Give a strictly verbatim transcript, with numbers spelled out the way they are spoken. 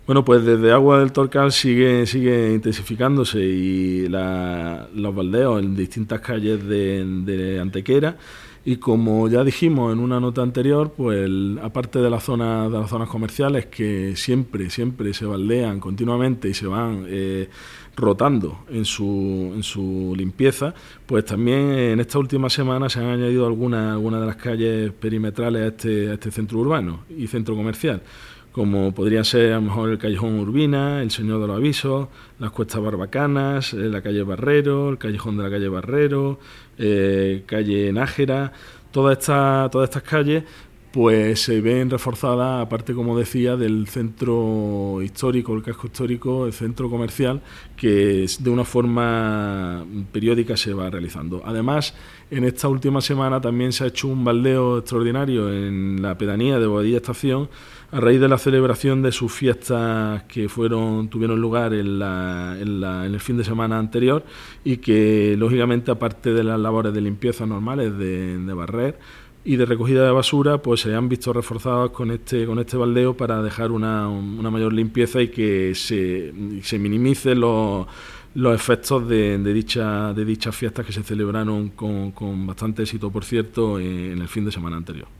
Bueno, pues desde Agua del Torcal sigue, sigue intensificándose y la, los baldeos en distintas calles de, de Antequera. Y como ya dijimos en una nota anterior, pues el, aparte de las zonas de las zonas comerciales que siempre, siempre se baldean continuamente y se van eh, rotando en su, en su limpieza, pues también en esta última semana se han añadido algunas, algunas de las calles perimetrales a este, a este centro urbano y centro comercial, como podría ser a lo mejor el Callejón Urbina, el Señor de los Avisos, las Cuestas Barbacanas, eh, la calle Barrero, el Callejón de la calle Barrero, eh, calle Nájera. Todas estas, todas estas calles pues se ven reforzadas, aparte, como decía, del centro histórico, el casco histórico, el centro comercial, que de una forma periódica se va realizando. Además, en esta última semana también se ha hecho un baldeo extraordinario en la pedanía de Boadilla Estación, a raíz de la celebración de sus fiestas que fueron tuvieron lugar en, la, en, la, en el fin de semana anterior, y que, lógicamente, aparte de las labores de limpieza normales, de, de barrer y de recogida de basura, pues se han visto reforzados con este con este baldeo para dejar una, una mayor limpieza y que se, se minimicen los, los efectos de, de, dicha, de dichas fiestas que se celebraron con, con bastante éxito, por cierto, en el fin de semana anterior.